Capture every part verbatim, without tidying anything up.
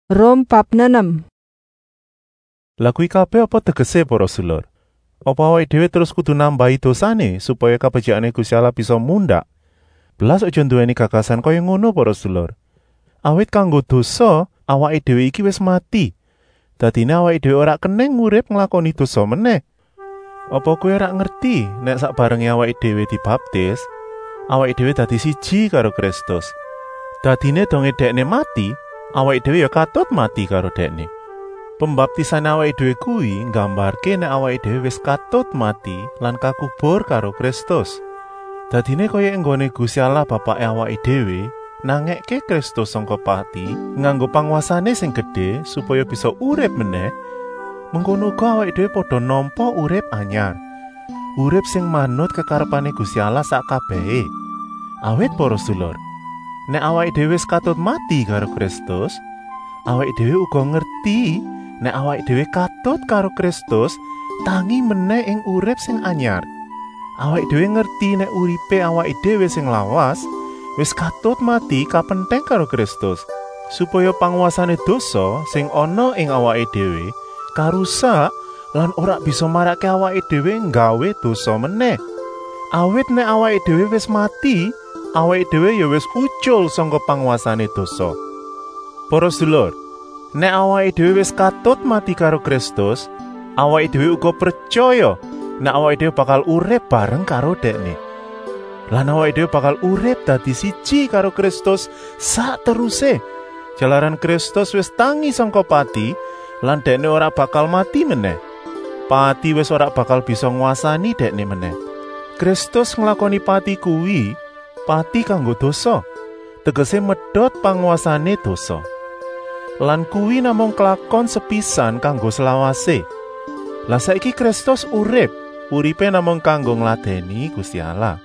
Rom bab enam. Lah kuwi kabeh apa tegese para sedulur? Apa awake dhewe terus kudu nambahi dosane supaya kabecikane Gusti Allah bisa mundhak? Belas aja nduweni gagasan kaya ngono para sedulur. Awit kanggo dosa awake dhewe iki wis mati. Dadine awake dhewe ora keneng urip nglakoni dosa meneh. Apa kowe ora ngerti nek sakbarenge awake dhewe dibaptis, awake dhewe dadi siji karo Kristus. Dadine donge dekne mati, awake dhewe ya katut mati karo dekne. Pembaptisan awake dhewe kuwi nggambarke nek awake dhewe wis katut mati lan kakubur karo Kristus. Dadine kaya enggone Gusti Allah Bapake awake dhewe nangekke Kristus sangka pati nganggo panguasane sing gedhe supaya bisa urip meneh. Mengkono uga awake dhewe padha nampa urip anyar. Urip sing manut kekarepane Gusti Allah sak kabehe. Awit para sedulur, nek awake dhewe wis katut mati karo Kristus, awake dhewe uga ngerti nek awake dhewe katut karo Kristus tangi meneh ing urip sing anyar. Awake dhewe ngerti nek uripe awake dhewe sing lawas wis katut mati kapenteng karo Kristus, supaya panguasane dosa sing ana ing awake dhewe karusak lan ora bisa marake awake dhewe nggawe dosa meneh. Awit nek awake dhewe wis mati, awake dhewe ya wis ucul saka panguasane dosa. Para sedulur, nek awake dhewe wis katut mati karo Kristus, awake dhewe uga percaya nek awake dhewe bakal urip bareng karo Dekne. Lan awake dhewe bakal urip dadi siji karo Kristus sak teruse. Jalaran Kristus wis tangi saka pati lan Dekne ora bakal mati meneh. Pati wis ora bakal bisa nguasani Dekne meneh. Kristus nglakoni pati kuwi pati kanggo dosa, tegese medhot panguasane dosa. Lan kuwi namung kelakon sepisan kanggo selawase. Lah saiki Kristus urip, uripe namung kanggo ngladeni Gusti Allah.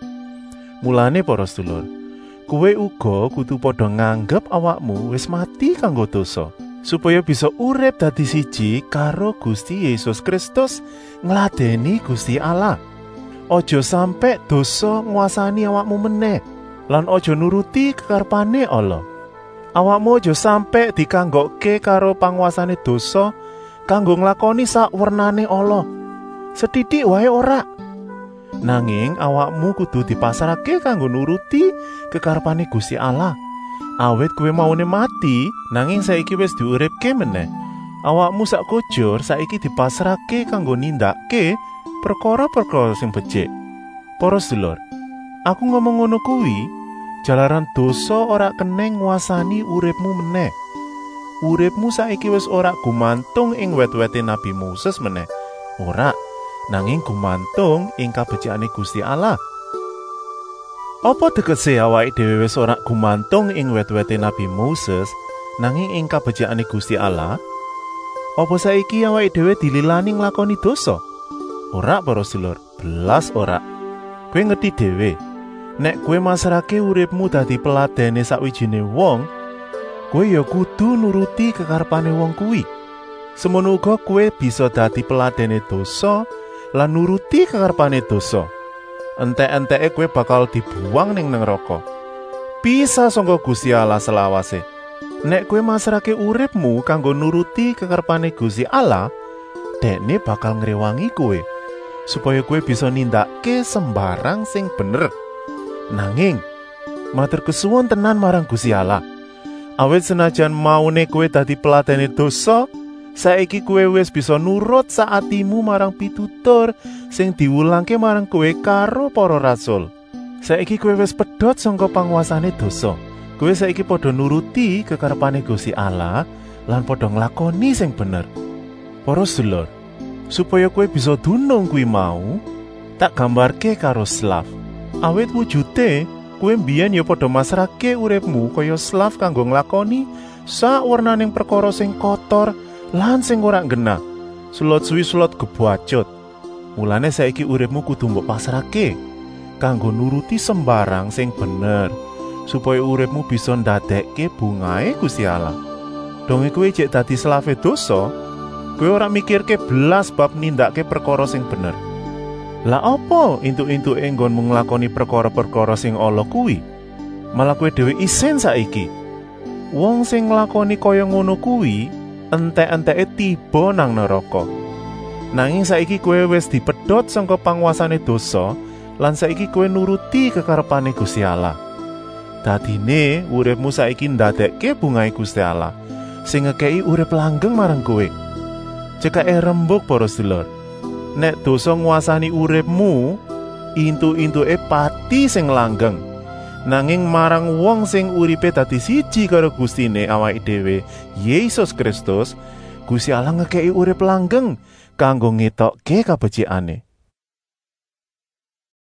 Mulane para sedulur, kowe uga kudu padha nganggep awakmu wis mati kanggo dosa, supaya bisa urip dadi siji karo Gusti Yesus Kristus ngladeni Gusti Allah. Ojo sampe dosa nguasani awakmu meneh, lan ojo nuruti kekarepane Allah. Awakmu ojo sampe dikanggokke karo panguasane dosa kanggo nglakoni sak wernane Allah. Sethithik wae ora. Nanging awakmu kudu dipasrahke kanggo nuruti kekarepane Gusti Allah. Awit kowe maune mati, nanging saiki wis diuripke meneh. Awakmu sak kujur saiki dipasrahke kanggo nindakke perkara-perkara sing becik. Para sedulur, aku ngomong ngono kuwi jalaran dosa ora keneng nguasani uripmu meneh. Uripmu saiki wis ora gumantung ing wet-wete Nabi Moses meneh. Ora, nanging gumantung ing kabecikane Gusti Allah. Apa tegese awake dhewe wis ora gumantung ing wet-wete Nabi Moses, nanging ing kabecikane Gusti Allah? Apa saiki awake dhewe dililani nglakoni dosa? Ora para sedulur, belas ora. Kowe ngerti dhewe, nek kowe masrahke uripmu dadi peladene sakwijine wong, kowe ya kudu nuruti kekarepane wong kuwi. Semono uga kowe bisa dadi peladene dosa lan nuruti kekarepane dosa. Entek-enteke kowe bakal dibuang ning neraka. Pisah sangka Gusti Allah selawase. Nek kowe masrahke uripmu kanggo nuruti kekarepane Gusti Allah, Dekne bakal ngrewangi kowe supaya kowe bisa nindakke sembarang sing bener. Nanging matur kesuwun tenan marang Gusti Allah. Awit senajan maune kowe dadi peladene dosa, saiki kowe wis bisa nurut saatimu marang pitutur sing diwulangke marang kowe karo para rasul. Saiki kowe wis pedhot sangka panguasane dosa. Kowe saiki padha nuruti kekarepane Gusti Allah lan padha nglakoni sing bener. Para sedulur, supaya kowe bisa dunung kuwi mau, tak gambarke karo slaf. Awit wujude kowe mbiyen ya padha masrahke uripmu kaya slaf kanggo nglakoni sak wernaning perkara sing kotor lan sing ora genah, sulot suwi sulot gebacut. Mulane saiki uripmu kudu mbok pasrahke kanggo nuruti sembarang sing bener, supaya uripmu bisa ndadekke bungahe Gusti Allah. Donge kowe jek dadi slafe dosa, kowe ora mikirke belas bab nindakake perkara sing bener. Lah apa entuk-entuke nggonmu nglakoni perkara-perkara sing ala kuwi? Malah kowe dhewe isin saiki. wong sing nglakoni kaya ngono kuwi entek-enteke tiba nang neraka. Nanging saiki kowe wis dipedhot saka panguasane dosa lan saiki kowe nuruti kekarepane Gusti Allah. Dadine uripmu saiki ndadekke bungahe Gusti Allah sing ngekeki urip langgeng marang kowe. Cekake rembug para sedulur. Nek dosa nguasani uripmu, intu-intuke pati sing langgeng. Nanging marang wong sing uripe dadi siji karo Gustine awake dhewe, Yesus Kristus, Gusti Allah ngekeki urip langgeng kanggo ngetokke kabecikane.